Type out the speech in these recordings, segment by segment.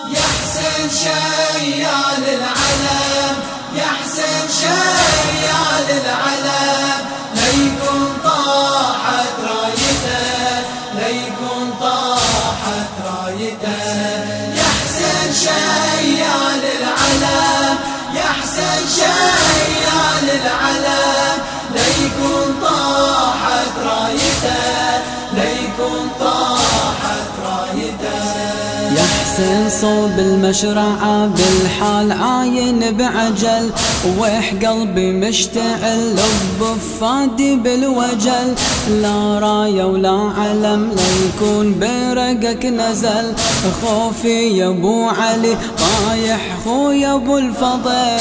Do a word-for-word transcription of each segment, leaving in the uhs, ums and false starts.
يا حسين شيال العلم، يا حسين شيال العلم، ليكون طاحت رايته، ليكون طاحت رايته. يا حسين شيال العلم، يا حسين شيال العلم، ليكون طاحت رايته، ليكون طاحت رايته. يا حسين صوب المشرعة بالحال عاين بعجل، ويح قلبي مشتعل لب فادي بالوجل، لا راية ولا علم ليكون برقك نزل، خوفي يا ابو علي طايح خويا ابو الفضيل،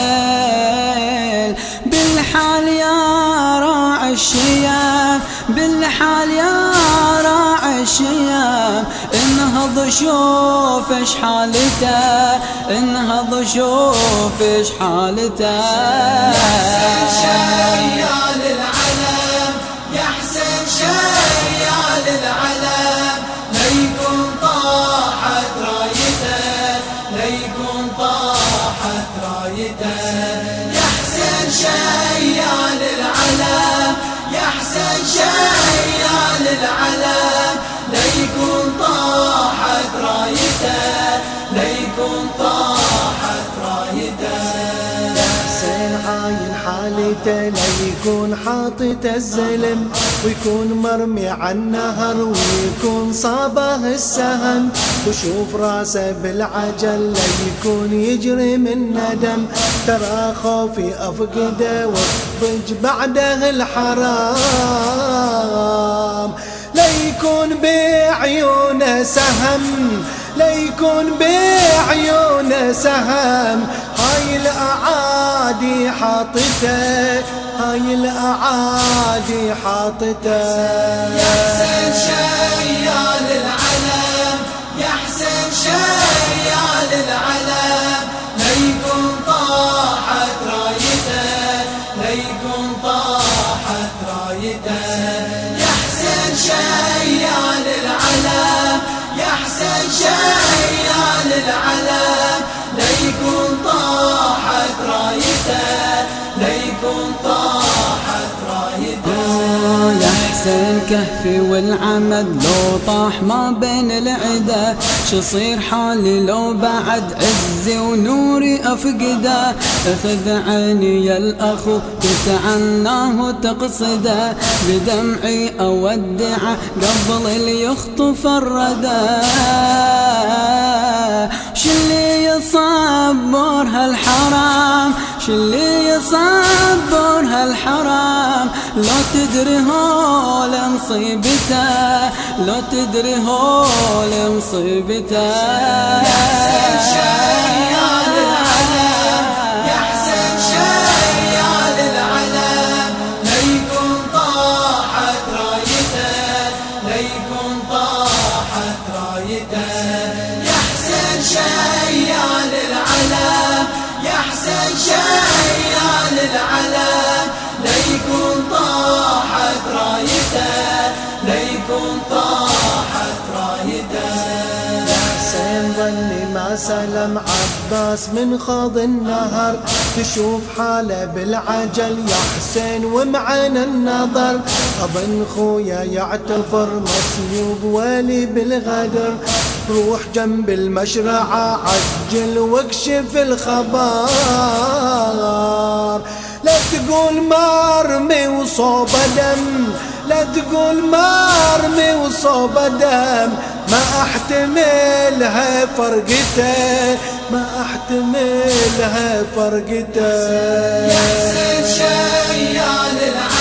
بالحال يا راعي الشيام، بالحال يا راعي الشيام، انهض شوف اش حالته، انهض شوف اش حالته. يا حسين شيال العلم، يا حسين شيال العلم، ليكون طاحت رايته، ليكون طاحت رايته. يا حسين شيال العلم، يا حسين شيال العلم، ليكون طاحت رايته، ليكون طاحت رايته. حسين عاين حالته ليكون حاطط الزلم، ويكون مرمي عالنهر ويكون صابه السهم، وشوف راسه بالعجل ليكون يجري من ندم، ترى خوفي افقده واضج بعده الحرام، ليكون بعيونه سهم، ليكون بعيونه سهم، هاي الأعادي حاطته، هاي الأعادي حاطته. يا حسين شيال العلم، يا حسين شيال العلم، ليكون طاحت رايته، ليكون طاحت رايته. يا حسين شيال العلم، يا حسين شيال العلم، ليكون طاحت رايته، ليكون طاحت رايته. يا حسين كهفي والعمد لو طاح ما بين العدا، شصير حالي لو بعد عزي ونوري افقده، اخذ عيني يا الاخو تتعناه وتقصده، بدمعي اودعه قبل اللي يخطف الردى، شلي يصبر هالحرام، شلي يصبر هالحرام، لو تدري هول مصيبته، لو تدري هول مصيبته. يا حسين شيال العلم، يا حسين شيال العلم، ليكون طاحت رايته، ليكون طاحت رايته. يا حسين شيال العلم، يا حسين شيال العلم، ليكون طاحت رايته، ليكون طاحت رايته. حسين ظني ما سلم عباس من خوض النهر، تشوف حاله بالعجل يا حسين ومعن النظر، أظن خويا يعتفر مصيوب ولي بالغدر، روح جنب المشرعة عجل واكشف الخبر، لا تقول مرمي وصوب دم، لا تقول مرمي وصوب دم، ما احتملها فرقته، ما احتملها فرقته. يا حسين شيال العلم،